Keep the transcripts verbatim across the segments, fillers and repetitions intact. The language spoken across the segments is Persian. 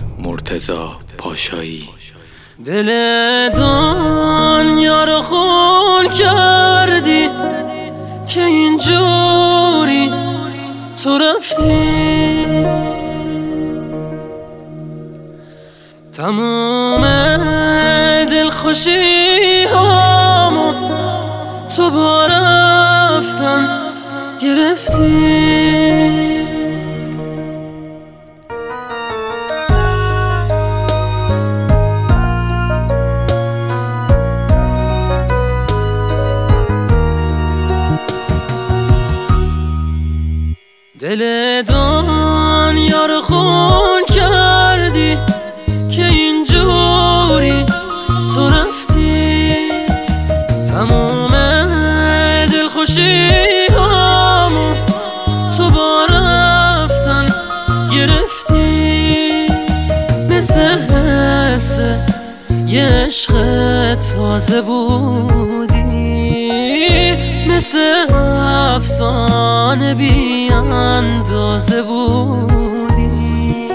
مرتضی پاشایی. دل دنیا رو خون کردی که اینجوری تو رفتی، تموم دلخوشی هامو تو با رفتن گرفتی. دل دنیا رو خون کردی که اینجوری تو رفتی، تموم دلخوشی هامو تو با رفتن گرفتی. مثل حس یه عشق تازه بودی، مثل افسانه بی اندازه بودی.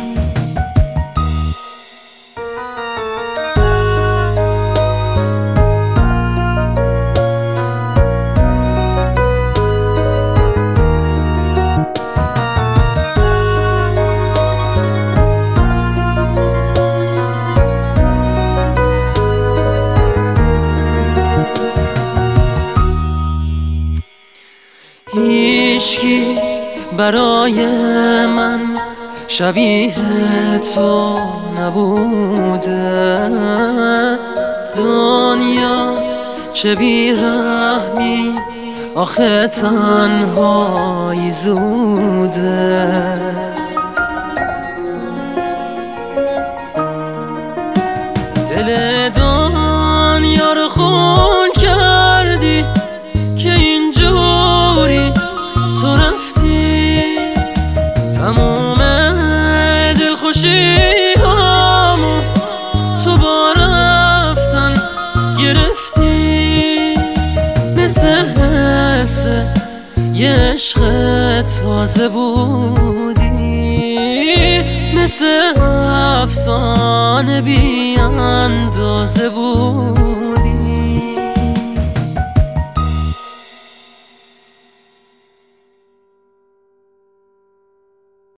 هیچکی برای من شبیه تو نبوده، دنیا چه بیرحمی آخه تنهایی زوده. دل دنیا رو خون کردی که اینجوری تو رفتی، تموم دلخوشی هامو تو با رفتن گرفتی. مثل حس یه عشق تازه بودی، مثل افسانه بی اندازه بود.